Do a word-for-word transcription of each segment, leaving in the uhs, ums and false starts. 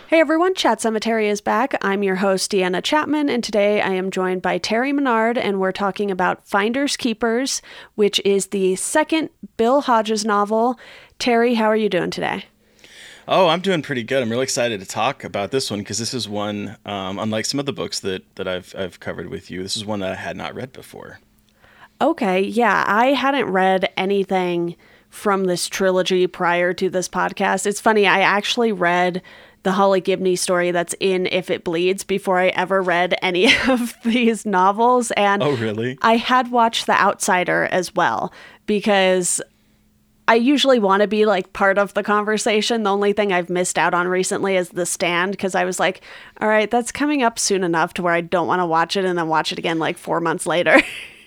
Hey everyone, Chat Cemetery is back. I'm your host, Deanna Chapman, and today I am joined by Terry Menard, and we're talking about Finders Keepers, which is the second Bill Hodges novel. Terry, how are you doing today? Oh, I'm doing pretty good. I'm really excited to talk about this one because this is one, um, unlike some of the books that, that I've I've covered with you, this is one that I had not read before. Okay, yeah, I hadn't read anything from this trilogy prior to this podcast. It's funny, I actually read the Holly Gibney story that's in If It Bleeds before I ever read any of these novels. And oh, really? I had watched The Outsider as well because I usually want to be like part of the conversation. The only thing I've missed out on recently is The Stand because I was like, all right, that's coming up soon enough to where I don't want to watch it and then watch it again like four months later.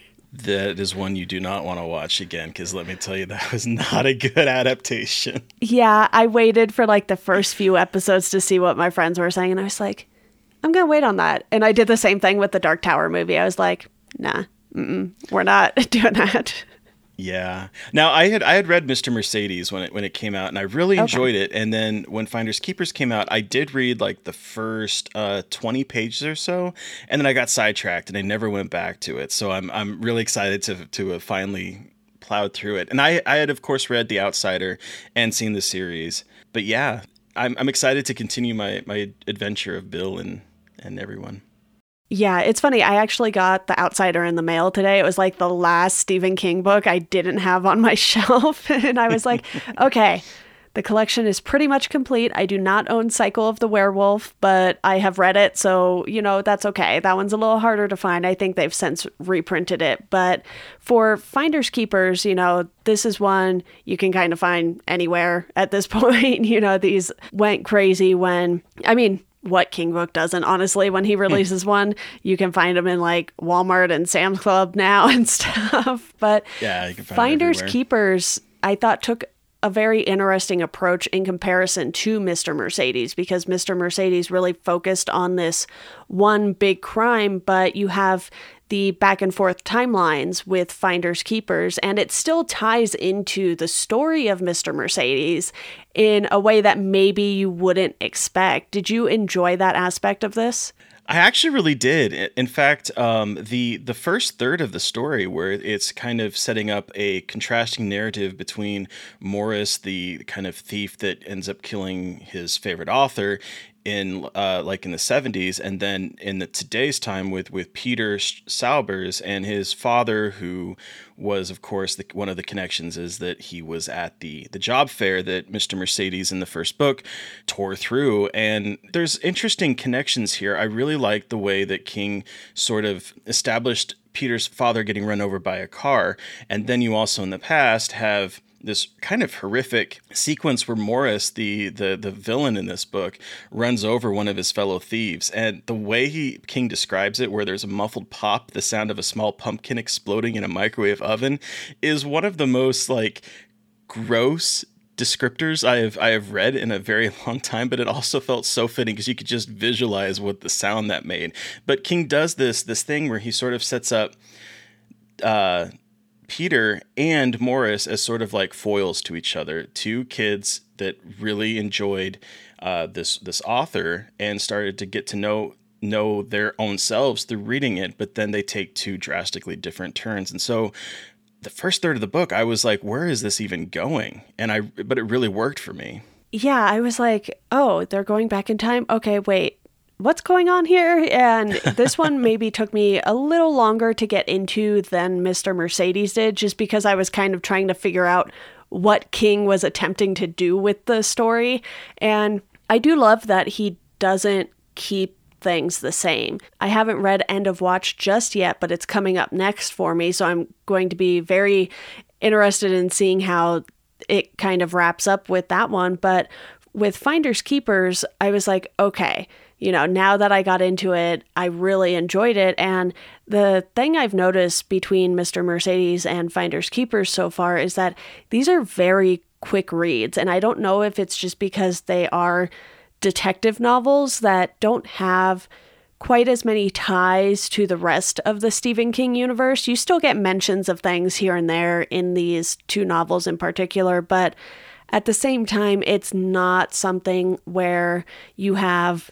That is one you do not want to watch again, because let me tell you, that was not a good adaptation. Yeah, I waited for like the first few episodes to see what my friends were saying, and I was like, I'm going to wait on that. And I did the same thing with the Dark Tower movie. I was like, nah, mm-mm, we're not doing that. Yeah. Now, I had I had read Mister Mercedes when it when it came out, and I really enjoyed okay. it. And then when Finders Keepers came out, I did read like the first uh, twenty pages or so, and then I got sidetracked, and I never went back to it. So I'm I'm really excited to to have finally plowed through it. And I I had of course read The Outsider and seen the series, but yeah, I'm I'm excited to continue my my adventure of Bill and and everyone. Yeah, it's funny. I actually got The Outsider in the mail today. It was like the last Stephen King book I didn't have on my shelf. And I was like, okay, the collection is pretty much complete. I do not own Cycle of the Werewolf, but I have read it. So, you know, that's okay. That one's a little harder to find. I think they've since reprinted it. But for Finders Keepers, you know, this is one you can kind of find anywhere at this point. You know, these went crazy when, I mean, what King book doesn't, honestly, when he releases one, you can find them in like Walmart and Sam's Club now and stuff. But yeah, you can find Finders Keepers, I thought took a very interesting approach in comparison to Mister Mercedes, because Mister Mercedes really focused on this one big crime, but you have the back and forth timelines with Finders Keepers, and it still ties into the story of Mister Mercedes in a way that maybe you wouldn't expect. Did you enjoy that aspect of this? I actually really did. In fact, um, the the first third of the story, where it's kind of setting up a contrasting narrative between Morris, the kind of thief that ends up killing his favorite author, in uh, like in the seventies, and then in the today's time with with Peter Saubers and his father, who was, of course, the, one of the connections is that he was at the the job fair that Mister Mercedes in the first book tore through. And there's interesting connections here. I really like the way that King sort of established Peter's father getting run over by a car, and then you also in the past have this kind of horrific sequence where Morris, the, the the villain in this book, runs over one of his fellow thieves. And the way he King describes it, where there's a muffled pop, the sound of a small pumpkin exploding in a microwave oven, is one of the most like gross descriptors I have I have read in a very long time, but it also felt so fitting because you could just visualize what the sound that made. But King does this this thing where he sort of sets up uh Peter and Morris as sort of like foils to each other, two kids that really enjoyed uh, this this author and started to get to know know their own selves through reading it, but then they take two drastically different turns. And so the first third of the book, I was like, where is this even going? And I, but it really worked for me. Yeah, I was like, oh, they're going back in time? Okay, wait. What's going on here? And this one maybe took me a little longer to get into than Mister Mercedes did, just because I was kind of trying to figure out what King was attempting to do with the story. And I do love that he doesn't keep things the same. I haven't read End of Watch just yet, but it's coming up next for me, so I'm going to be very interested in seeing how it kind of wraps up with that one. But with Finders Keepers, I was like, okay, you know, now that I got into it, I really enjoyed it. And the thing I've noticed between Mister Mercedes and Finders Keepers so far is that these are very quick reads. And I don't know if it's just because they are detective novels that don't have quite as many ties to the rest of the Stephen King universe. You still get mentions of things here and there in these two novels in particular, but at the same time, it's not something where you have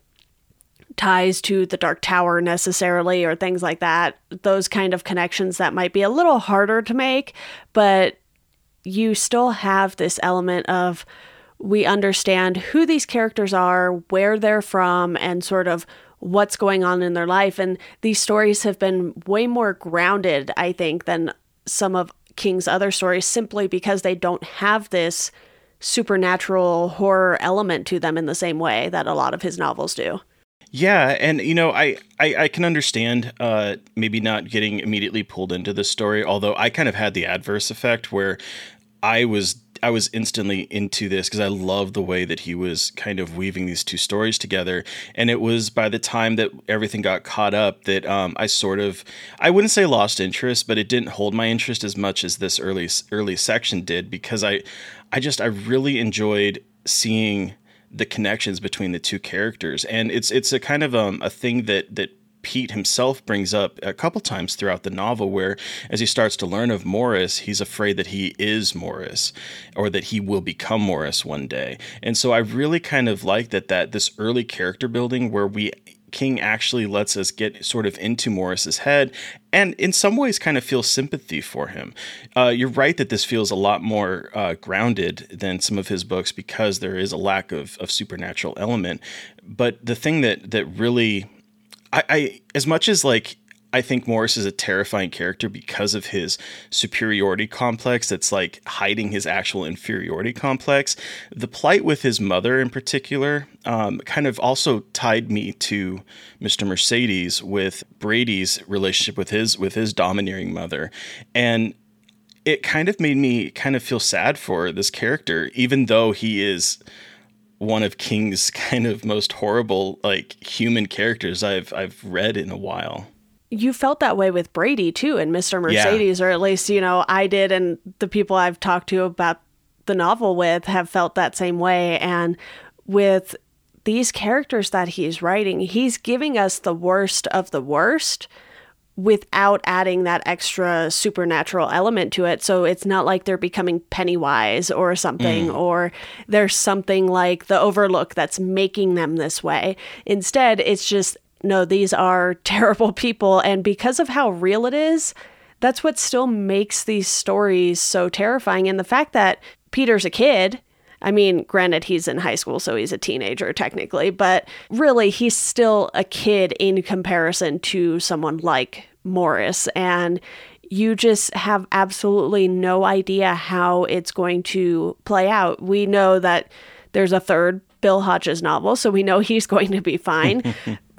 ties to the Dark Tower necessarily or things like that. Those kind of connections that might be a little harder to make, but you still have this element of we understand who these characters are, where they're from, and sort of what's going on in their life. And these stories have been way more grounded, I think, than some of King's other stories, simply because they don't have this supernatural horror element to them in the same way that a lot of his novels do. Yeah, and you know, I, I, I can understand uh, maybe not getting immediately pulled into the story, although I kind of had the adverse effect where I was I was instantly into this because I love the way that he was kind of weaving these two stories together. And it was by the time that everything got caught up that um, I sort of, I wouldn't say lost interest, but it didn't hold my interest as much as this early early section did, because I, I just, I really enjoyed seeing the connections between the two characters. And it's it's a kind of um, a thing that that Pete himself brings up a couple times throughout the novel, where as he starts to learn of Morris, he's afraid that he is Morris, or that he will become Morris one day. And so I really kind of like that, that this early character building where we King actually lets us get sort of into Morris's head and in some ways kind of feel sympathy for him. Uh, you're right that this feels a lot more uh, grounded than some of his books because there is a lack of, of supernatural element. But the thing that that really I, I, as much as like, I think Morris is a terrifying character because of his superiority complex that's like hiding his actual inferiority complex. The plight with his mother in particular um, kind of also tied me to Mister Mercedes with Brady's relationship with his with his domineering mother. And it kind of made me kind of feel sad for this character, even though he is one of King's kind of most horrible, like, human characters I've I've read in a while. You felt that way with Brady too, and Mister Mercedes, yeah. Or at least, you know, I did, and the people I've talked to about the novel with have felt that same way. And with these characters that he's writing, he's giving us the worst of the worst without adding that extra supernatural element to it. So it's not like they're becoming Pennywise or something, mm. or there's something like the Overlook that's making them this way. Instead, it's just, no, these are terrible people. And because of how real it is, that's what still makes these stories so terrifying. And the fact that Peter's a kid, I mean, granted, he's in high school, so he's a teenager technically, but really he's still a kid in comparison to someone like Morris. And you just have absolutely no idea how it's going to play out. We know that there's a third Bill Hodges novel, so we know he's going to be fine.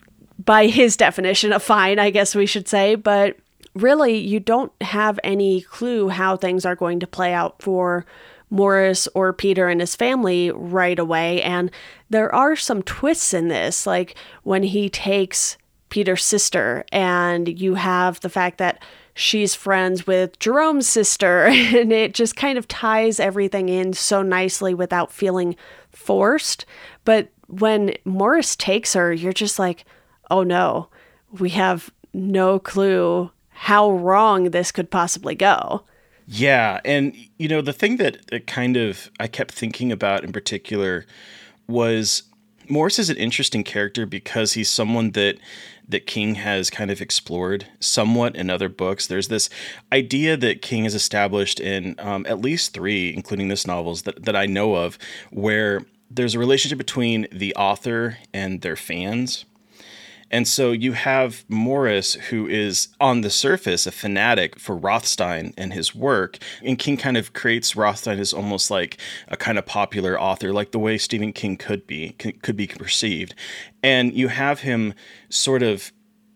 By his definition of fine, I guess we should say. But really, you don't have any clue how things are going to play out for Morris or Peter and his family right away. And there are some twists in this, like when he takes Peter's sister and you have the fact that she's friends with Jerome's sister, and it just kind of ties everything in so nicely without feeling forced. But when Morris takes her, you're just like, oh no, we have no clue how wrong this could possibly go. Yeah. And, you know, the thing that, that kind of I kept thinking about in particular was Morris is an interesting character because he's someone that that King has kind of explored somewhat in other books. There's this idea that King has established in um, at least three, including this novels that, that I know of, where there's a relationship between the author and their fans. And so you have Morris, who is on the surface a fanatic for Rothstein and his work. And King kind of creates Rothstein as almost like a kind of popular author, like the way Stephen King could be, could be perceived. And you have him sort of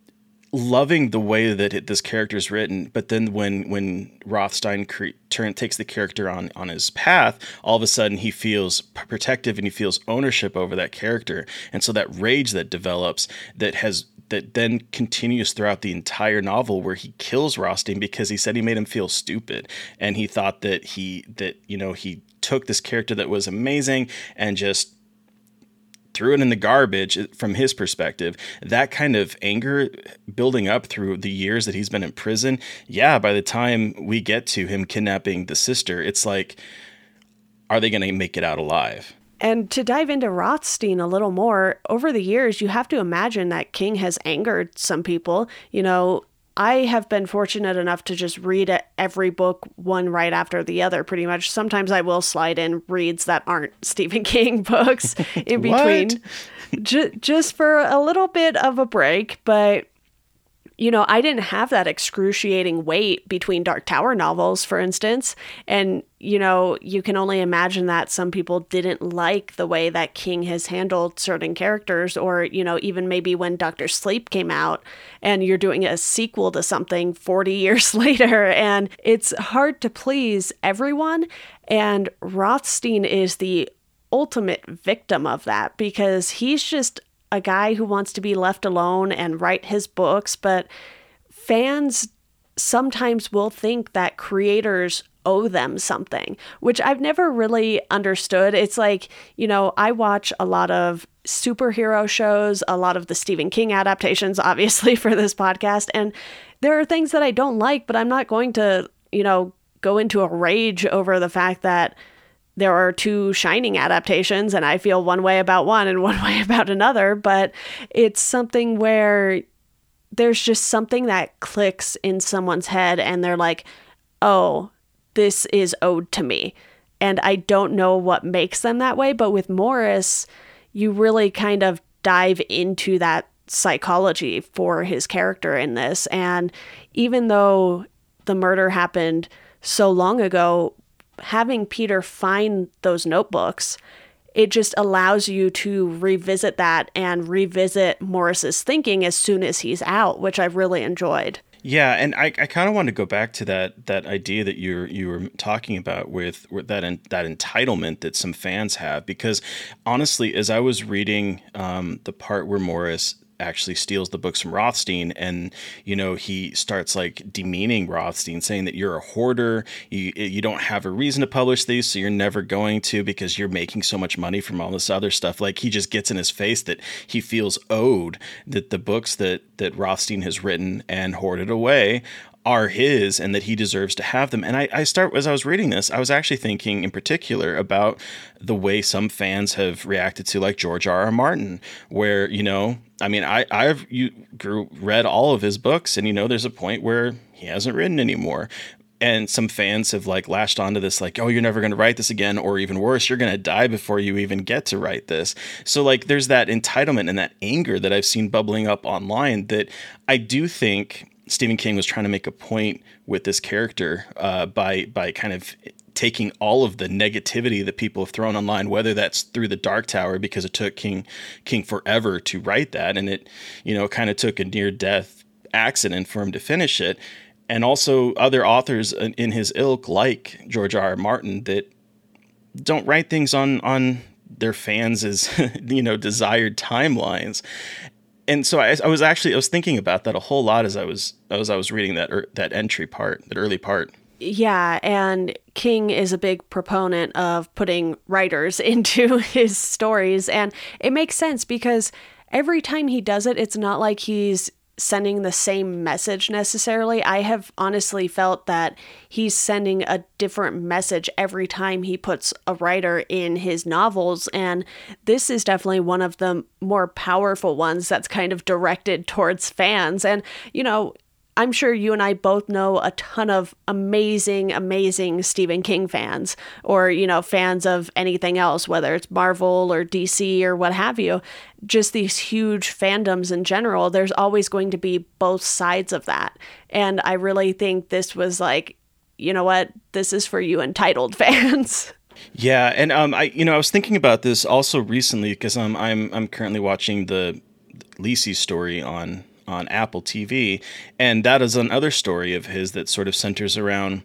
loving the way that it, this character is written, but then when when Rothstein cre- turn takes the character on on his path, all of a sudden he feels protective and he feels ownership over that character, and so that rage that develops that has that then continues throughout the entire novel, where he kills Rothstein because he said he made him feel stupid, and he thought that he that you know he took this character that was amazing and just threw it in the garbage from his perspective. That kind of anger building up through the years that he's been in prison. Yeah, by the time we get to him kidnapping the sister, it's like, are they going to make it out alive? And to dive into Rothstein a little more, over the years, you have to imagine that King has angered some people. You know, I have been fortunate enough to just read every book one right after the other, pretty much. Sometimes I will slide in reads that aren't Stephen King books in between, J- just for a little bit of a break. But, you know, I didn't have that excruciating wait between Dark Tower novels, for instance. And, you know, you can only imagine that some people didn't like the way that King has handled certain characters, or, you know, even maybe when Doctor Sleep came out and you're doing a sequel to something forty years later, and it's hard to please everyone. And Rothstein is the ultimate victim of that, because he's just a guy who wants to be left alone and write his books, but fans sometimes will think that creators owe them something, which I've never really understood. It's like, you know, I watch a lot of superhero shows, a lot of the Stephen King adaptations, obviously, for this podcast, and there are things that I don't like, but I'm not going to, you know, go into a rage over the fact that there are two Shining adaptations and I feel one way about one and one way about another, but it's something where there's just something that clicks in someone's head and they're like, oh, this is owed to me. And I don't know what makes them that way. But with Morris, you really kind of dive into that psychology for his character in this. And even though the murder happened so long ago, having Peter find those notebooks, it just allows you to revisit that and revisit Morris's thinking as soon as he's out, which I've really enjoyed. Yeah, and I, I kind of want to go back to that that idea that you you were talking about with, with that en, that entitlement that some fans have, because honestly, as I was reading um, the part where Morris actually steals the books from Rothstein, and you know he starts like demeaning Rothstein, saying that you're a hoarder, you you don't have a reason to publish these, so you're never going to because you're making so much money from all this other stuff. Like, he just gets in his face that he feels owed, that the books that that Rothstein has written and hoarded away are his and that he deserves to have them. And I, I start, as I was reading this, I was actually thinking in particular about the way some fans have reacted to like George R. R. Martin, where, you know, I mean, I, I've you grew, read all of his books, and, you know, there's a point where he hasn't written anymore. And some fans have like latched onto this, like, oh, you're never going to write this again, or even worse, you're going to die before you even get to write this. So like, there's that entitlement and that anger that I've seen bubbling up online that I do think Stephen King was trying to make a point with this character uh, by by kind of taking all of the negativity that people have thrown online, whether that's through the Dark Tower, because it took King King forever to write that, and it, you know, kind of took a near death accident for him to finish it, and also other authors in his ilk like George R. R. Martin that don't write things on on their fans' you know desired timelines. And so I, I was actually I was thinking about that a whole lot as I was as I was reading that er, that entry part, that early part. Yeah, and King is a big proponent of putting writers into his stories, and it makes sense because every time he does it, it's not like he's sending the same message necessarily. I have honestly felt that he's sending a different message every time he puts a writer in his novels, and this is definitely one of the more powerful ones that's kind of directed towards fans. And, you know, I'm sure you and I both know a ton of amazing, amazing Stephen King fans, or, you know, fans of anything else, whether it's Marvel or D C or what have you. Just these huge fandoms in general, there's always going to be both sides of that. And I really think this was like, you know what, this is for you entitled fans. Yeah, and um, I, you know, I was thinking about this also recently because I'm I'm I'm currently watching the Lisey story on. on Apple T V, and that is another story of his that sort of centers around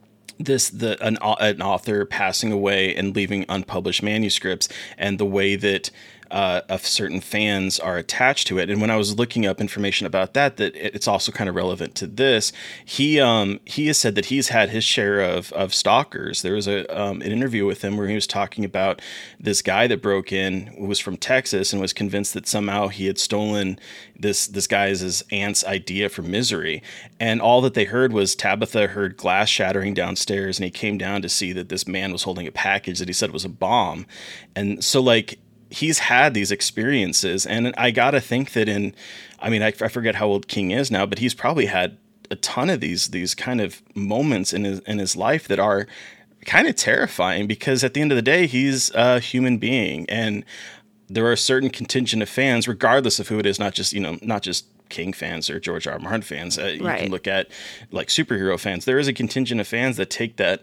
this the an, an author passing away and leaving unpublished manuscripts, and the way that uh, of certain fans are attached to it. And when I was looking up information about that, that it's also kind of relevant to this. He um, he has said that he's had his share of of stalkers. There was a um, an interview with him where he was talking about this guy that broke in, who was from Texas, and was convinced that somehow he had stolen this this guy's his aunt's idea for Misery. And all that they heard was Tabitha heard glass shattering downstairs, and he came down to see that this man was holding a package that he said was a bomb. And so, like, he's had these experiences, and I gotta think that in, I mean, I, I forget how old King is now, but he's probably had a ton of these these kind of moments in his in his life that are kind of terrifying, because at the end of the day, he's a human being, and there are a certain contingent of fans, regardless of who it is, not just, you know, not just King fans or George R. R. Martin fans. Uh, you right. can look at like superhero fans. There is a contingent of fans that take that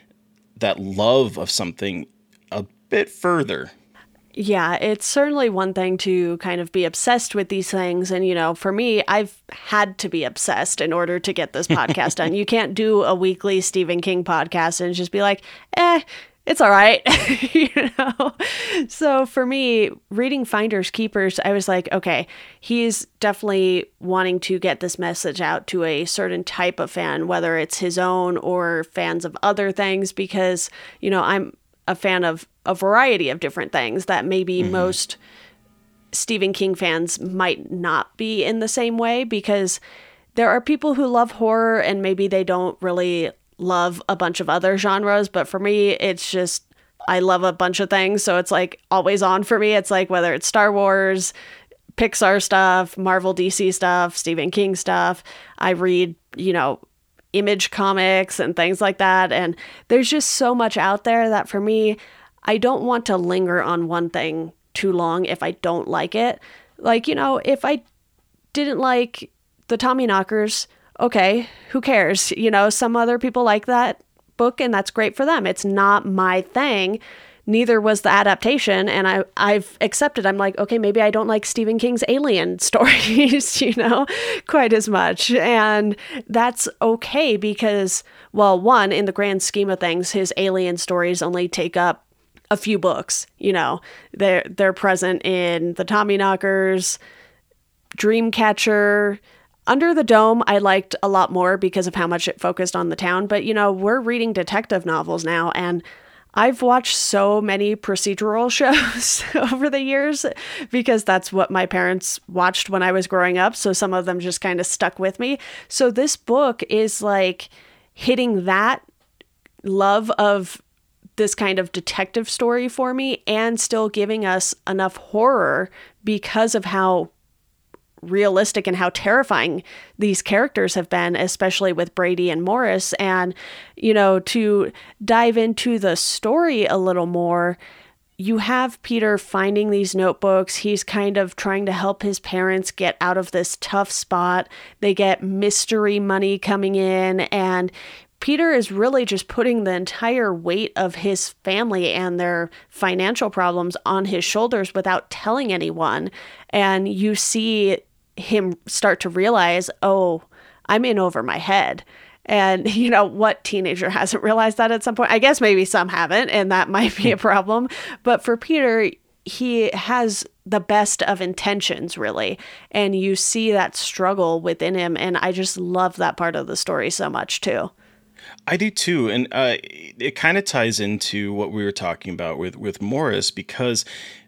that love of something a bit further. Yeah, it's certainly one thing to kind of be obsessed with these things. And, you know, for me, I've had to be obsessed in order to get this podcast done. You can't do a weekly Stephen King podcast and just be like, eh, it's all right. You know? So for me, reading Finders Keepers, I was like, okay, he's definitely wanting to get this message out to a certain type of fan, whether it's his own or fans of other things, because, you know, I'm a fan of a variety of different things that maybe mm-hmm. most Stephen King fans might not be in the same way, because there are people who love horror and maybe they don't really love a bunch of other genres. But for me, it's just, I love a bunch of things. So it's like always on for me. It's like whether it's Star Wars, Pixar stuff, Marvel, D C stuff, Stephen King stuff. I read, you know, Image comics and things like that. And there's just so much out there that for me, I don't want to linger on one thing too long if I don't like it. Like, you know, if I didn't like the Tommyknockers, okay, who cares? You know, some other people like that book and that's great for them. It's not my thing. Neither was the adaptation. And I, I've accepted, I'm like, okay, maybe I don't like Stephen King's Alien stories, you know, quite as much. And that's okay because, well, one, in the grand scheme of things, his Alien stories only take up a few books, you know, they're, they're present in the Tommyknockers, Dreamcatcher. Under the Dome, I liked a lot more because of how much it focused on the town. But, you know, we're reading detective novels now, and I've watched so many procedural shows over the years because that's what my parents watched when I was growing up. So some of them just kind of stuck with me. So this book is like hitting that love of this kind of detective story for me and still giving us enough horror because of how realistic and how terrifying these characters have been, especially with Brady and Morris. And, you know, to dive into the story a little more, you have Peter finding these notebooks. He's kind of trying to help his parents get out of this tough spot. They get mystery money coming in, and Peter is really just putting the entire weight of his family and their financial problems on his shoulders without telling anyone. And you see him start to realize, oh, I'm in over my head. And, you know, what teenager hasn't realized that at some point? I guess maybe some haven't, and that might be a problem. But for Peter, he has the best of intentions, really. And you see that struggle within him. And I just love that part of the story so much, too. I do too, and uh, it kind of ties into what we were talking about with, with Morris, because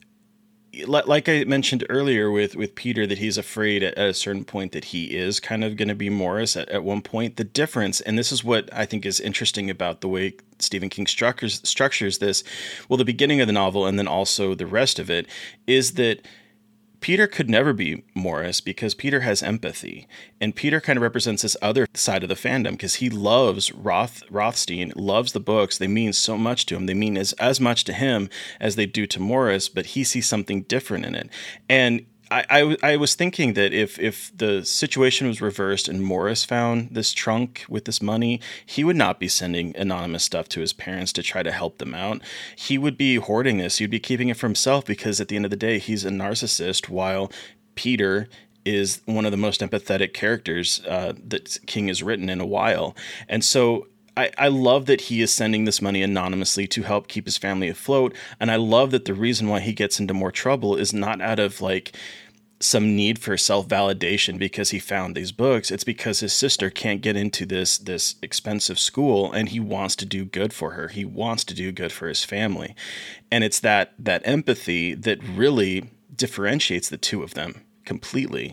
like I mentioned earlier with, with Peter, that he's afraid at a certain point that he is kind of going to be Morris at, at one point. The difference, and this is what I think is interesting about the way Stephen King structures, structures this, well, the beginning of the novel and then also the rest of it, is that Peter could never be Morris because Peter has empathy, and Peter kind of represents this other side of the fandom because he loves Roth Rothstein, loves the books. They mean so much to him. They mean as, as much to him as they do to Morris, but he sees something different in it. And I, I, I was thinking that if, if the situation was reversed and Morris found this trunk with this money, he would not be sending anonymous stuff to his parents to try to help them out. He would be hoarding this. He'd be keeping it for himself because at the end of the day, he's a narcissist, while Peter is one of the most empathetic characters uh, that King has written in a while. And so I, I love that he is sending this money anonymously to help keep his family afloat. And I love that the reason why he gets into more trouble is not out of like some need for self-validation because he found these books. It's because his sister can't get into this this expensive school, and he wants to do good for her. He wants to do good for his family. And it's that that empathy that really differentiates the two of them completely.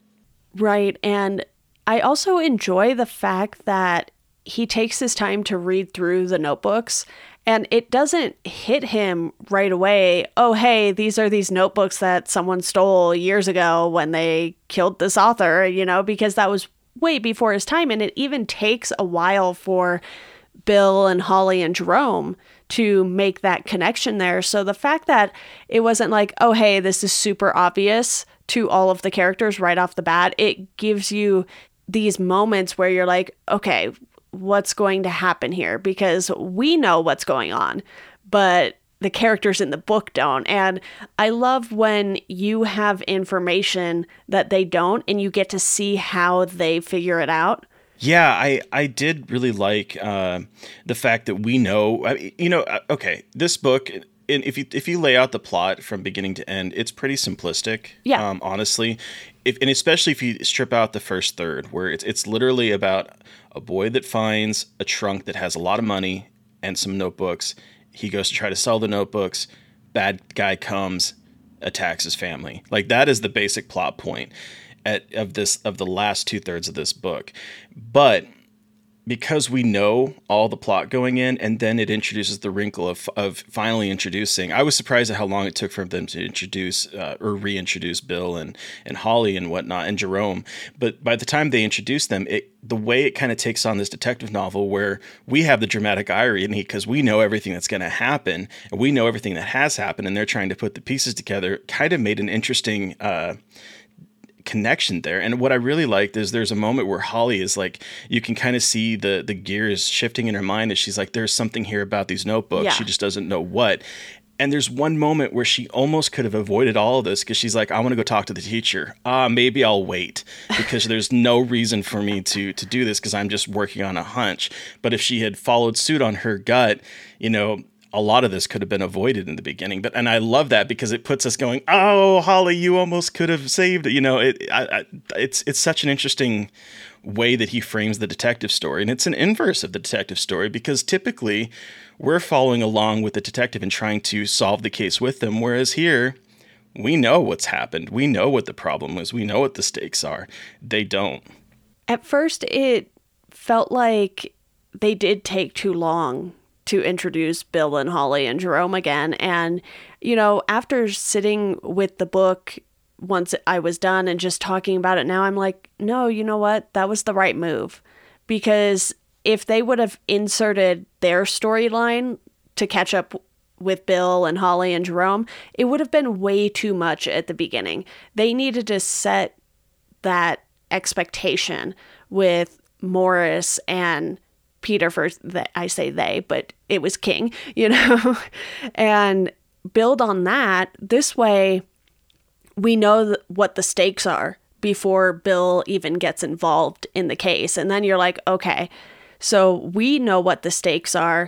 Right. And I also enjoy the fact that he takes his time to read through the notebooks, and it doesn't hit him right away. Oh, hey, these are these notebooks that someone stole years ago when they killed this author, you know, because that was way before his time. And it even takes a while for Bill and Holly and Jerome to make that connection there. So the fact that it wasn't like, oh, hey, this is super obvious to all of the characters right off the bat, it gives you these moments where you're like, okay, what's going to happen here? Because we know what's going on, but the characters in the book don't. And I love when you have information that they don't, and you get to see how they figure it out. Yeah, I, I did really like uh, the fact that we know, I mean, you know, okay, this book, and if you if you lay out the plot from beginning to end, it's pretty simplistic. Yeah. Um, honestly, if and especially if you strip out the first third, where it's it's literally about a boy that finds a trunk that has a lot of money and some notebooks. He goes to try to sell the notebooks. Bad guy comes, attacks his family. Like that is the basic plot point at of this of the last two thirds of this book, but because we know all the plot going in, and then it introduces the wrinkle of of finally introducing. I was surprised at how long it took for them to introduce uh, or reintroduce Bill and and Holly and whatnot and Jerome. But by the time they introduce them, it the way it kind of takes on this detective novel where we have the dramatic irony because we know everything that's going to happen and we know everything that has happened, and they're trying to put the pieces together. Kind of made an interesting Uh, connection there. And what I really liked is there's a moment where Holly is like, you can kind of see the the gears shifting in her mind as she's like, there's something here about these notebooks. Yeah. She just doesn't know what. And there's one moment where she almost could have avoided all of this because she's like, I want to go talk to the teacher. Ah, uh, maybe I'll wait because there's no reason for me to to do this because I'm just working on a hunch. But if she had followed suit on her gut, you know, a lot of this could have been avoided in the beginning. But and I love that because it puts us going, oh, Holly, you almost could have saved it. You know, it, I, I, it's it's such an interesting way that he frames the detective story. And it's an inverse of the detective story because typically we're following along with the detective and trying to solve the case with them. Whereas here, we know what's happened. We know what the problem is. We know what the stakes are. They don't. At first, it felt like they did take too long to introduce Bill and Holly and Jerome again. And, you know, after sitting with the book once I was done and just talking about it now, I'm like, no, you know what? That was the right move. Because if they would have inserted their storyline to catch up with Bill and Holly and Jerome, it would have been way too much at the beginning. They needed to set that expectation with Morris and Peter first. I say they, but it was King, you know, and build on that. This way, we know th- what the stakes are before Bill even gets involved in the case. And then you're like, okay, so we know what the stakes are.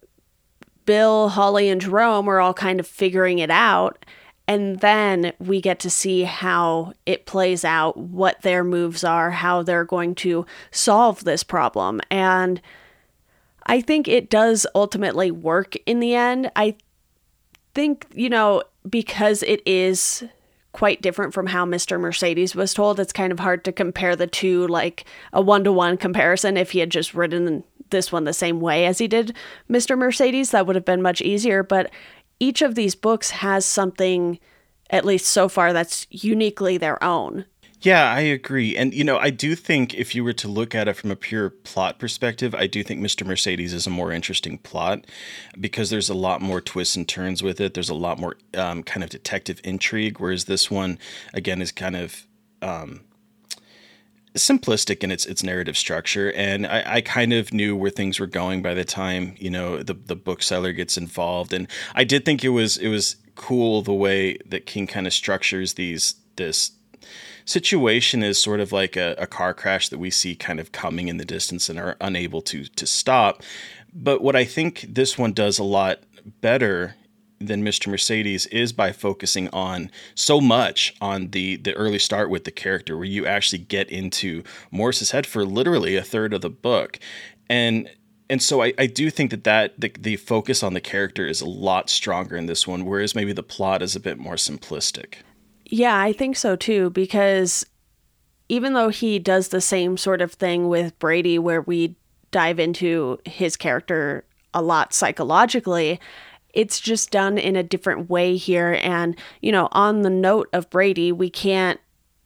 Bill, Holly, and Jerome are all kind of figuring it out. And then we get to see how it plays out, what their moves are, how they're going to solve this problem. And I think it does ultimately work in the end. I think, you know, because it is quite different from how Mister Mercedes was told, it's kind of hard to compare the two, like a one-to-one comparison. If he had just written this one the same way as he did Mister Mercedes, that would have been much easier. But each of these books has something, at least so far, that's uniquely their own. Yeah, I agree. And, you know, I do think if you were to look at it from a pure plot perspective, I do think Mister Mercedes is a more interesting plot because there's a lot more twists and turns with it. There's a lot more um, kind of detective intrigue, whereas this one, again, is kind of um, simplistic in its its narrative structure. And I, I kind of knew where things were going by the time, you know, the, the bookseller gets involved. And I did think it was it was cool the way that King kind of structures these this situation is sort of like a, a car crash that we see kind of coming in the distance and are unable to to stop. But what I think this one does a lot better than Mister Mercedes is by focusing on so much on the the early start with the character, where you actually get into Morris's head for literally a third of the book. And and so I, I do think that, that the, the focus on the character is a lot stronger in this one, whereas maybe the plot is a bit more simplistic. Yeah, I think so too, because even though he does the same sort of thing with Brady, where we dive into his character a lot psychologically, it's just done in a different way here. And, you know, on the note of Brady, we can't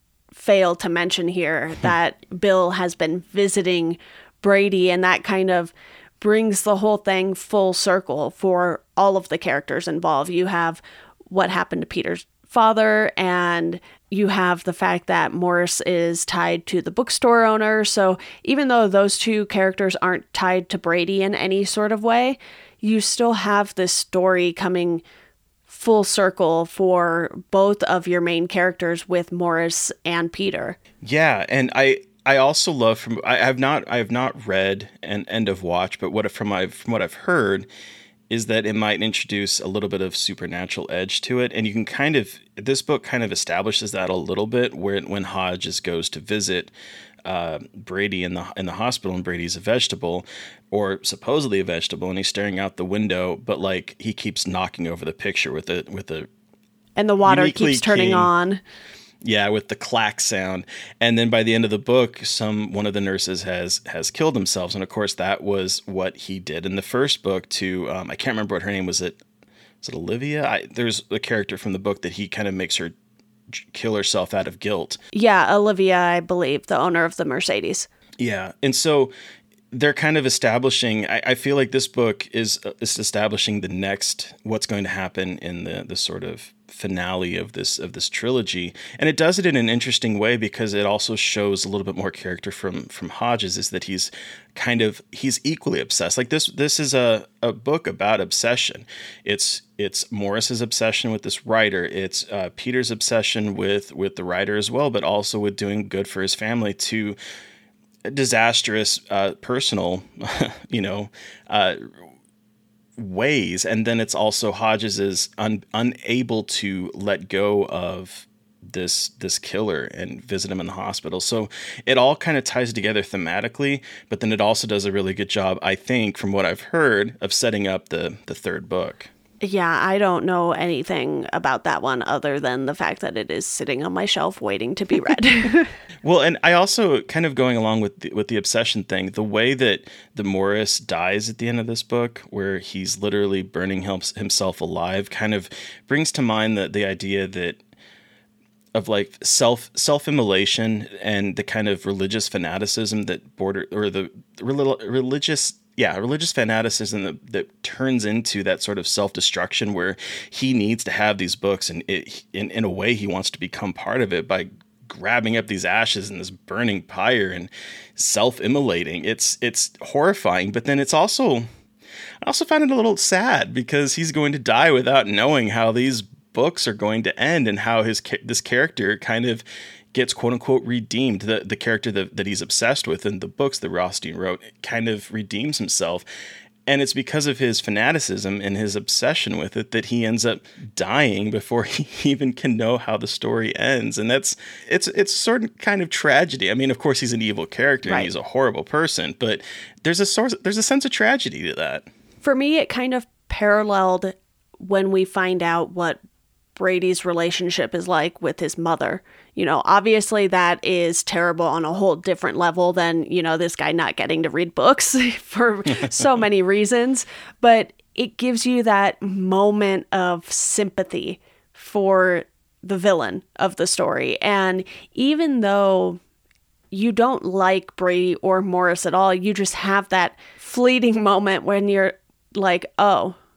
fail to mention here that Bill has been visiting Brady, and that kind of brings the whole thing full circle for all of the characters involved. You have what happened to Peter's father, and you have the fact that Morris is tied to the bookstore owner. So even though those two characters aren't tied to Brady in any sort of way, you still have this story coming full circle for both of your main characters with Morris and Peter. Yeah, and I I also love from I have not I have not read an End of Watch, but what from I from what I've heard is that it might introduce a little bit of supernatural edge to it, and you can kind of this book kind of establishes that a little bit, where when Hodges goes to visit uh, Brady in the in the hospital, and Brady's a vegetable, or supposedly a vegetable, and he's staring out the window, but like he keeps knocking over the picture with a with a and the water keeps turning king, on. Yeah, with the clack sound. And then by the end of the book, some one of the nurses has has killed themselves, and of course that was what he did in the first book to um, I can't remember what her name was. It was it Olivia? I, there's a character from the book that he kind of makes her kill herself out of guilt. Yeah, Olivia, I believe, the owner of the Mercedes. Yeah, and so they're kind of establishing, I, I feel like this book is, is establishing the next, what's going to happen in the the sort of finale of this of this trilogy. And it does it in an interesting way, because it also shows a little bit more character from from Hodges, is that he's kind of, he's equally obsessed. Like this this is a, a book about obsession. It's it's Morris's obsession with this writer. It's uh, Peter's obsession with, with the writer as well, but also with doing good for his family, to disastrous uh, personal, you know, uh, ways. And then it's also Hodges is un- unable to let go of this this killer and visit him in the hospital. So it all kind of ties together thematically, but then it also does a really good job, I think, from what I've heard, of setting up the the third book. Yeah, I don't know anything about that one other than the fact that it is sitting on my shelf waiting to be read. Well, and I also, kind of going along with the, with the obsession thing, the way that the Morris dies at the end of this book, where he's literally burning himself alive, kind of brings to mind the, the idea that of like self self-immolation and the kind of religious fanaticism that border or the religious Yeah, religious fanaticism that, that turns into that sort of self-destruction, where he needs to have these books, and it, in, in a way he wants to become part of it by grabbing up these ashes in this burning pyre and self-immolating. It's it's horrifying, but then it's also, I also find it a little sad, because he's going to die without knowing how these books are going to end, and how his this character kind of gets quote unquote redeemed. The the character that, that he's obsessed with in the books that Rothstein wrote kind of redeems himself. And it's because of his fanaticism and his obsession with it that he ends up dying before he even can know how the story ends. And that's, it's, it's sort of kind of tragedy. I mean, of course he's an evil character, right, and he's a horrible person, but there's a source, there's a sense of tragedy to that. For me, it kind of paralleled when we find out what Brady's relationship is like with his mother. You know, obviously that is terrible on a whole different level than, you know, this guy not getting to read books for so many reasons. But it gives you that moment of sympathy for the villain of the story. And even though you don't like Brady or Morris at all, you just have that fleeting moment when you're like, oh,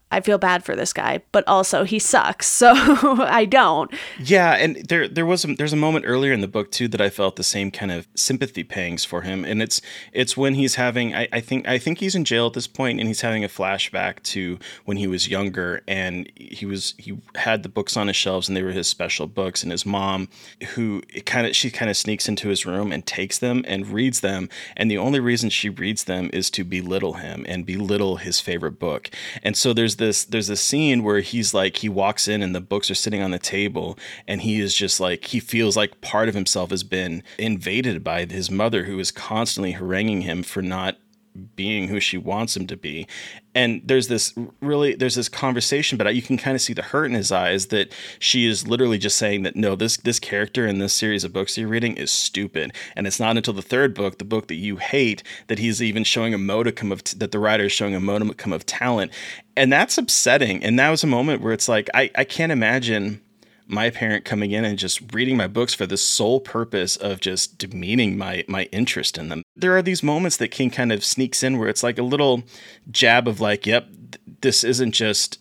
I feel bad for this guy, but also he sucks. So I don't. Yeah, and there there was a, there's a moment earlier in the book too that I felt the same kind of sympathy pangs for him, and it's it's when he's having I, I think I think he's in jail at this point, and he's having a flashback to when he was younger, and he was he had the books on his shelves, and they were his special books, and his mom, who kind of she kind of sneaks into his room and takes them and reads them, and the only reason she reads them is to belittle him and belittle his favorite book, and so there's this there's this scene where he's like he walks in and the books are sitting on the table, and he is just like he feels like part of himself has been invaded by his mother, who is constantly haranguing him for not being who she wants him to be. And there's this really there's this conversation, but you can kind of see the hurt in his eyes that she is literally just saying that no, this this character in this series of books you're reading is stupid. And it's not until the third book, the book that you hate, that he's even showing a modicum of t- that the writer is showing a modicum of talent. And that's upsetting. And that was a moment where it's like I, I can't imagine my parent coming in and just reading my books for the sole purpose of just demeaning my my interest in them. There are these moments that King kind of sneaks in where it's like a little jab of like, yep, th- this isn't just,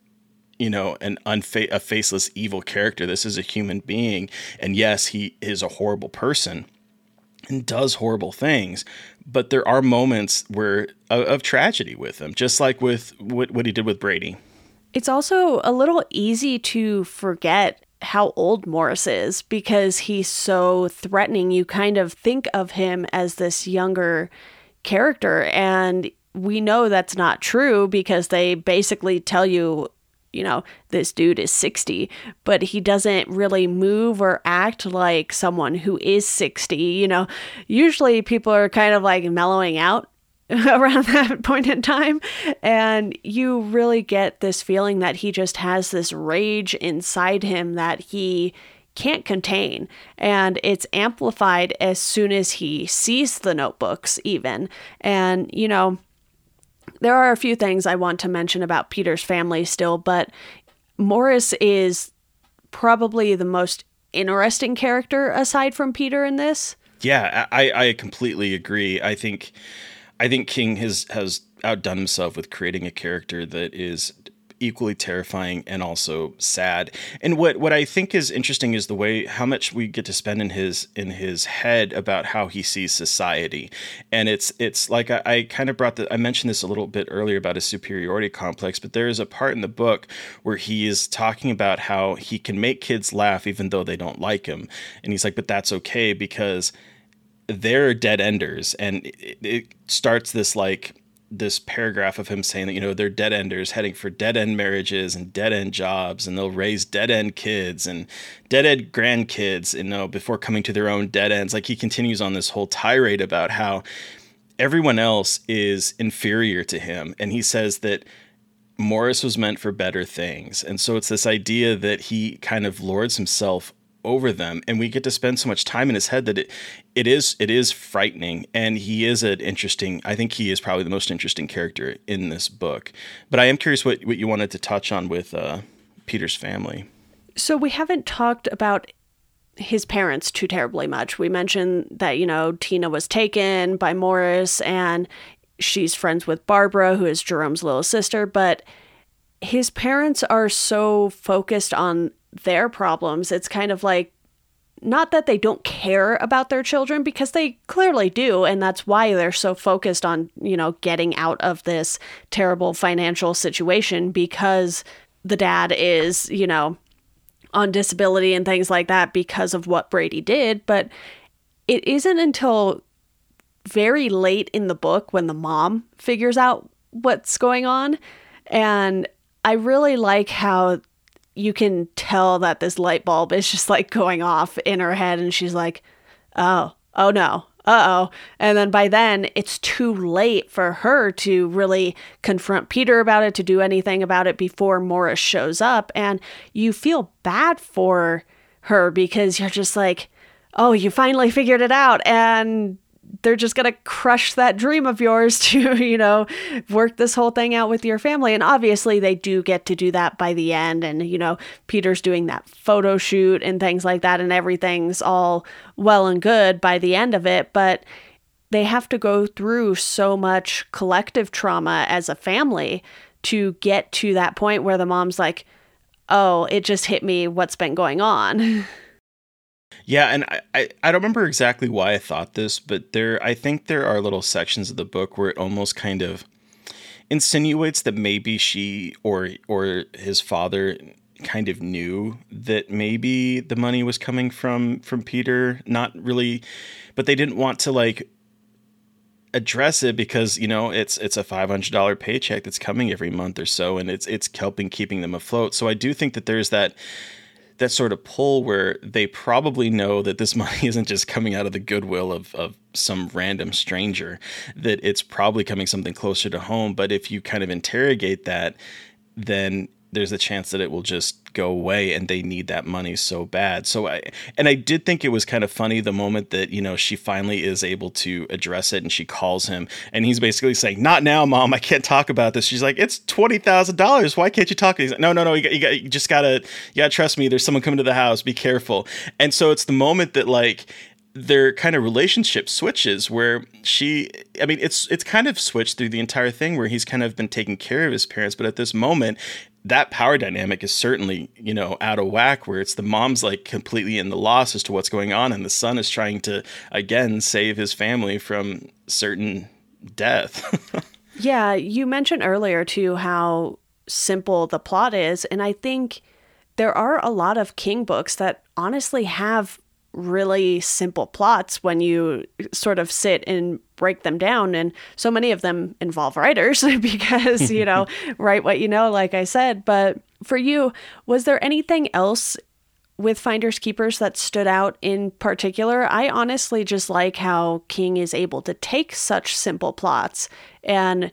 you know, an unfa- a faceless evil character. This is a human being. And yes, he is a horrible person and does horrible things. But there are moments where of, of tragedy with him, just like with what, what he did with Brady. It's also a little easy to forget how old Morris is because he's so threatening. You kind of think of him as this younger character, and we know that's not true because they basically tell you, you know, this dude is sixty, but he doesn't really move or act like someone who is sixty. You know, usually people are kind of like mellowing out around that point in time, and you really get this feeling that he just has this rage inside him that he can't contain, and it's amplified as soon as he sees the notebooks even. And you know, there are a few things I want to mention about Peter's family still, but Morris is probably the most interesting character aside from Peter in this. Yeah, I, I completely agree. I think I think King has, has outdone himself with creating a character that is equally terrifying and also sad. And what, what I think is interesting is the way how much we get to spend in his in his head about how he sees society. And it's it's like I, I kind of brought the I mentioned this a little bit earlier about his superiority complex, but there is a part in the book where he is talking about how he can make kids laugh even though they don't like him. And he's like, but that's okay because they're dead enders. And it, it starts this like this paragraph of him saying that, you know, they're dead enders heading for dead end marriages and dead end jobs, and they'll raise dead end kids and dead end grandkids, you know, before coming to their own dead ends. Like he continues on this whole tirade about how everyone else is inferior to him. And he says that Morris was meant for better things. And so it's this idea that he kind of lords himself over them, and we get to spend so much time in his head that it it is it is frightening. And he is an interesting I think he is probably the most interesting character in this book. But I am curious what, what you wanted to touch on with uh, Peter's family. So we haven't talked about his parents too terribly much. We mentioned that, you know, Tina was taken by Morris and she's friends with Barbara, who is Jerome's little sister, but his parents are so focused on their problems. It's kind of like, not that they don't care about their children, because they clearly do, and that's why they're so focused on, you know, getting out of this terrible financial situation, because the dad is, you know, on disability and things like that because of what Brady did. But it isn't until very late in the book when the mom figures out what's going on. And I really like how you can tell that this light bulb is just like going off in her head, and she's like, oh, oh no, uh-oh. And then by then it's too late for her to really confront Peter about it, to do anything about it before Morris shows up. And you feel bad for her because you're just like, oh, you finally figured it out, and they're just going to crush that dream of yours to, you know, work this whole thing out with your family. And obviously they do get to do that by the end. And, you know, Peter's doing that photo shoot and things like that, and everything's all well and good by the end of it. But they have to go through so much collective trauma as a family to get to that point where the mom's like, oh, it just hit me what's been going on. Yeah, and I, I, I don't remember exactly why I thought this, but there I think there are little sections of the book where it almost kind of insinuates that maybe she or or his father kind of knew that maybe the money was coming from from Peter, not really, but they didn't want to like address it because, you know, it's it's a five hundred dollars paycheck that's coming every month or so, and it's it's helping keeping them afloat. So I do think that there's that that sort of pull where they probably know that this money isn't just coming out of the goodwill of, of some random stranger, that it's probably coming something closer to home. But if you kind of interrogate that, then there's a chance that it will just go away and they need that money so bad. So I, and I did think it was kind of funny the moment that, you know, she finally is able to address it and she calls him and he's basically saying, not now, Mom, I can't talk about this. She's like, it's twenty thousand dollars. Why can't you talk? He's like, no, no, no. You, got, you, got, you just gotta, you gotta trust me. There's someone coming to the house. Be careful. And so it's the moment that like, their kind of relationship switches where she, I mean, it's, it's kind of switched through the entire thing where he's kind of been taking care of his parents. But at this moment, that power dynamic is certainly, you know, out of whack where it's the mom's like completely in the loss as to what's going on. And the son is trying to, again, save his family from certain death. Yeah. You mentioned earlier too, how simple the plot is. And I think there are a lot of King books that honestly have really simple plots when you sort of sit and break them down. And so many of them involve writers because, you know, write what you know, like I said. But for you, was there anything else with Finders Keepers that stood out in particular? I honestly just like how King is able to take such simple plots and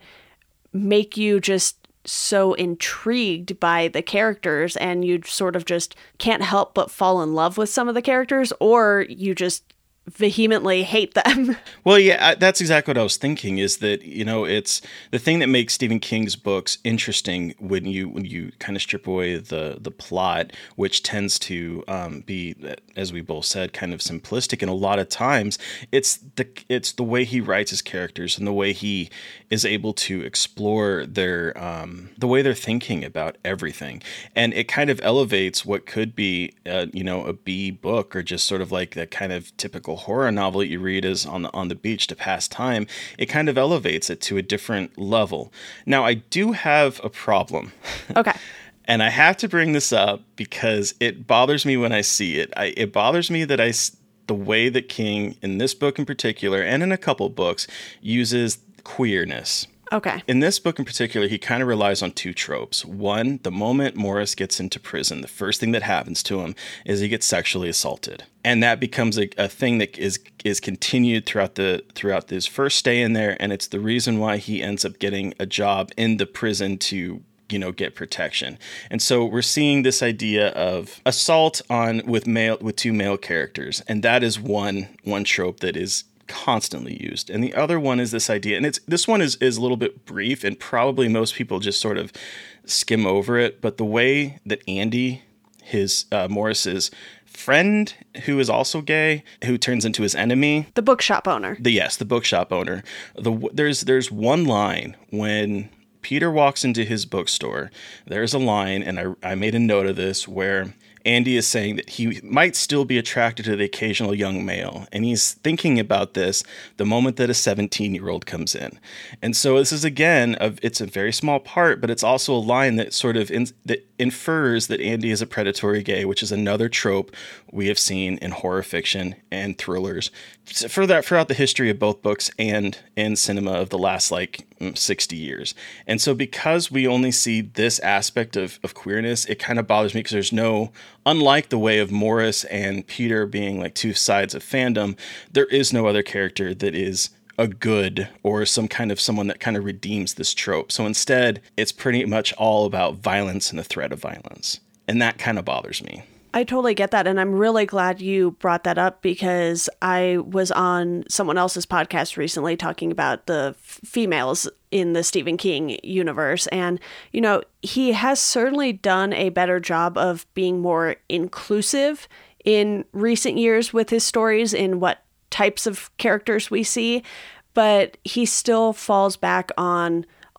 make you just so intrigued by the characters, and you sort of just can't help but fall in love with some of the characters, or you just vehemently hate them. Well, yeah, that's exactly what I was thinking, is that, you know, it's the thing that makes Stephen King's books interesting when you when you kind of strip away the the plot, which tends to um, be, as we both said, kind of simplistic. And a lot of times it's the it's the way he writes his characters and the way he is able to explore their um, the way they're thinking about everything. And it kind of elevates what could be, uh, you know, a B book or just sort of like that kind of typical horror novel that you read as on the, on the beach to pass time. It kind of elevates it to a different level. Now, I do have a problem. Okay. And I have to bring this up because it bothers me when I see it. I, it bothers me that I, the way that King, in this book in particular, and in a couple books, uses queerness. Okay. In this book in particular, he kind of relies on two tropes. One, the moment Morris gets into prison, the first thing that happens to him is he gets sexually assaulted. And that becomes a, a thing that is is continued throughout the throughout his first stay in there, and it's the reason why he ends up getting a job in the prison to, you know, get protection. And so we're seeing this idea of assault on with male with two male characters, and that is one one trope that is constantly used. And the other one is this idea, and it's this one is is a little bit brief, and probably most people just sort of skim over it, but the way that Andy, his uh, Morris's friend, who is also gay, who turns into his enemy, the bookshop owner. The yes, the bookshop owner. The there's there's one line when Peter walks into his bookstore. There's a line, and I I made a note of this, where Andy is saying that he might still be attracted to the occasional young male. And he's thinking about this the moment that a seventeen-year-old comes in. And so this is, again, a, it's a very small part, but it's also a line that sort of in, that infers that Andy is a predatory gay, which is another trope we have seen in horror fiction and thrillers for that throughout the history of both books and in cinema of the last like sixty years. And so because we only see this aspect of, of queerness, it kind of bothers me because there's no, unlike the way of Morris and Peter being like two sides of fandom, there is no other character that is a good or some kind of someone that kind of redeems this trope. So instead, it's pretty much all about violence and the threat of violence. And that kind of bothers me. I totally get that. And I'm really glad you brought that up because I was on someone else's podcast recently talking about the f- females in the Stephen King universe. And, you know, he has certainly done a better job of being more inclusive in recent years with his stories in what types of characters we see. But he still falls back on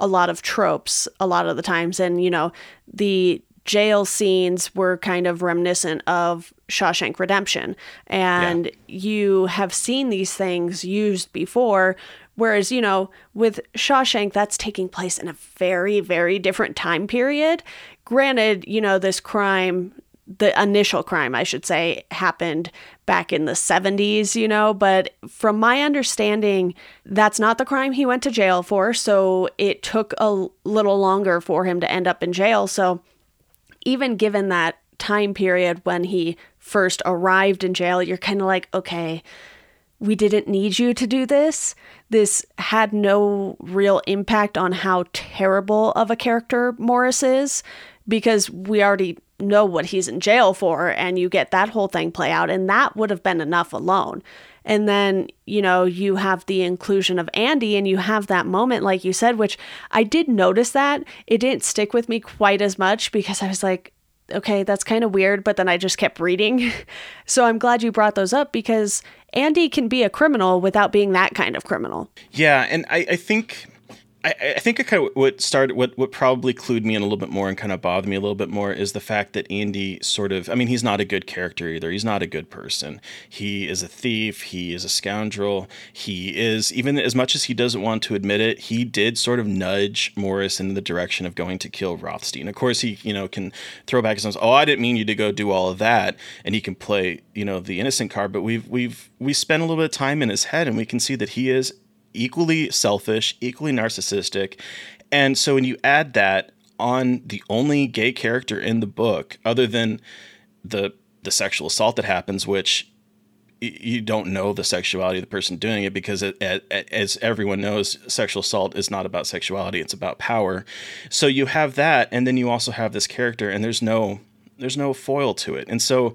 a lot of tropes a lot of the times. And, you know, the jail scenes were kind of reminiscent of Shawshank Redemption. And yeah. you have seen these things used before. Whereas, you know, with Shawshank, that's taking place in a very, very different time period. Granted, you know, this crime, the initial crime, I should say, happened back in the seventies, you know, but from my understanding, that's not the crime he went to jail for. So it took a little longer for him to end up in jail. So even given that time period when he first arrived in jail, you're kind of like, okay, we didn't need you to do this. This had no real impact on how terrible of a character Morris is, because we already know what he's in jail for, and you get that whole thing play out, and that would have been enough alone. And then, you know, you have the inclusion of Andy, and you have that moment, like you said, which I did notice that. It didn't stick with me quite as much because I was like, okay, that's kind of weird, but then I just kept reading. So I'm glad you brought those up, because Andy can be a criminal without being that kind of criminal. Yeah, and I, I think... I, I think it kind of what started, what, what probably clued me in a little bit more and kind of bothered me a little bit more is the fact that Andy sort of, I mean, he's not a good character either. He's not a good person. He is a thief. He is a scoundrel. He is, even as much as he doesn't want to admit it, he did sort of nudge Morris in the direction of going to kill Rothstein. Of course, he, you know, can throw back his nose. Oh, I didn't mean you to go do all of that. And he can play, you know, the innocent card. But we've, we've, we spent a little bit of time in his head, and we can see that he is equally selfish, equally narcissistic. And so when you add that on the only gay character in the book, other than the the sexual assault that happens, which y- you don't know the sexuality of the person doing it, because it, it, as everyone knows, sexual assault is not about sexuality, it's about power. So you have that, and then you also have this character, and there's no there's no foil to it. And so,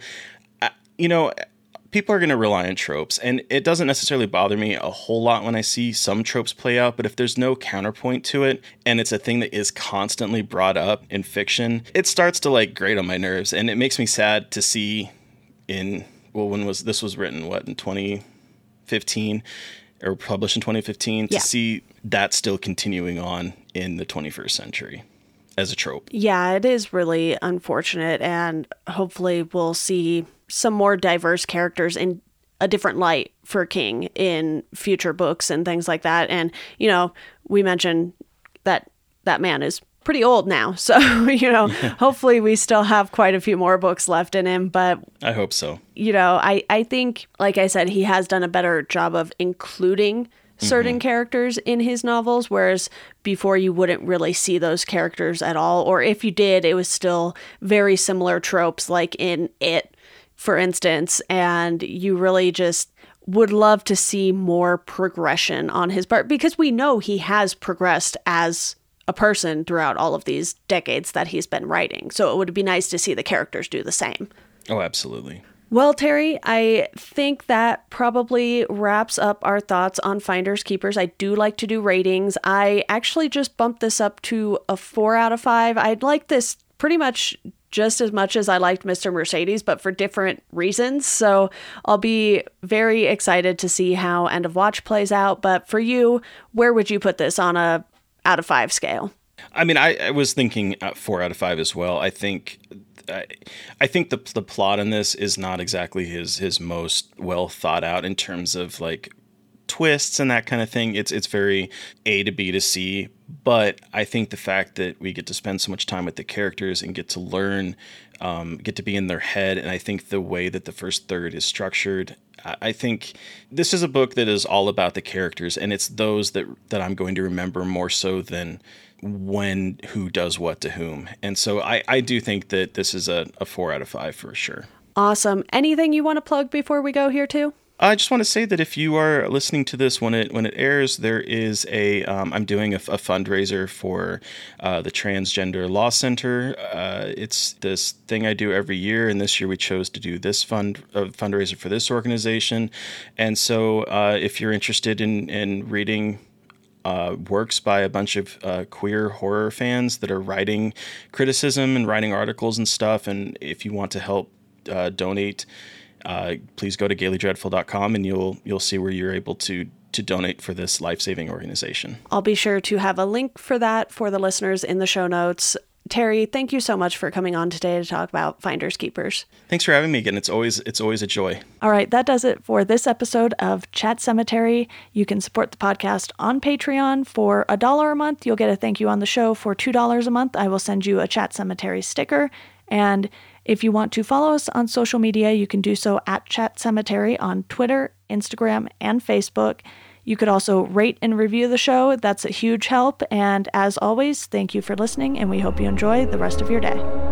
you know, people are going to rely on tropes, and it doesn't necessarily bother me a whole lot when I see some tropes play out, but if there's no counterpoint to it, and it's a thing that is constantly brought up in fiction, it starts to like grate on my nerves, and it makes me sad to see in, well, when was, this was written, what, in twenty fifteen, or published in twenty fifteen, yeah. to see that still continuing on in the twenty-first century as a trope. Yeah, it is really unfortunate, and hopefully we'll see some more diverse characters in a different light for King in future books and things like that. And, you know, we mentioned that that man is pretty old now. So, you know, hopefully we still have quite a few more books left in him. But I hope so. You know, I, I think, like I said, he has done a better job of including certain mm-hmm. characters in his novels, whereas before you wouldn't really see those characters at all. Or if you did, it was still very similar tropes, like in It, for instance, and you really just would love to see more progression on his part, because we know he has progressed as a person throughout all of these decades that he's been writing. So it would be nice to see the characters do the same. Oh, absolutely. Well, Terry, I think that probably wraps up our thoughts on Finders Keepers. I do like to do ratings. I actually just bumped this up to a four out of five. I'd like this pretty much just as much as I liked Mister Mercedes, but for different reasons. So I'll be very excited to see how End of Watch plays out. But for you, where would you put this on a out of five scale? I mean, I, I was thinking four out of five as well. I think I, I think the the plot in this is not exactly his his most well thought out in terms of like twists and that kind of thing. It's it's very A to B to C, but I think the fact that we get to spend so much time with the characters and get to learn, um, get to be in their head, and I think the way that the first third is structured, I think this is a book that is all about the characters, and it's those that that I'm going to remember more so than when who does what to whom. And so I, I do think that this is a, a four out of five for sure. Awesome. Anything you want to plug before we go here too? I just want to say that if you are listening to this when it when it airs, there is a um, I'm doing a, a fundraiser for uh, the Transgender Law Center. Uh, it's this thing I do every year, and this year we chose to do this fund uh, fundraiser for this organization. And so, uh, if you're interested in in reading uh, works by a bunch of uh, queer horror fans that are writing criticism and writing articles and stuff, and if you want to help uh, donate. Uh, please go to gaily dreadful dot com and you'll you'll see where you're able to to donate for this life-saving organization. I'll be sure to have a link for that for the listeners in the show notes. Terry, thank you so much for coming on today to talk about Finders Keepers. Thanks for having me again. It's always it's always a joy. All right, that does it for this episode of Chat Cemetery. You can support the podcast on Patreon. For a dollar a month, you'll get a thank you on the show. For two dollars a month, I will send you a Chat Cemetery sticker. And if you want to follow us on social media, you can do so at Chat Cemetery on Twitter, Instagram, and Facebook. You could also rate and review the show. That's a huge help. And as always, thank you for listening, and we hope you enjoy the rest of your day.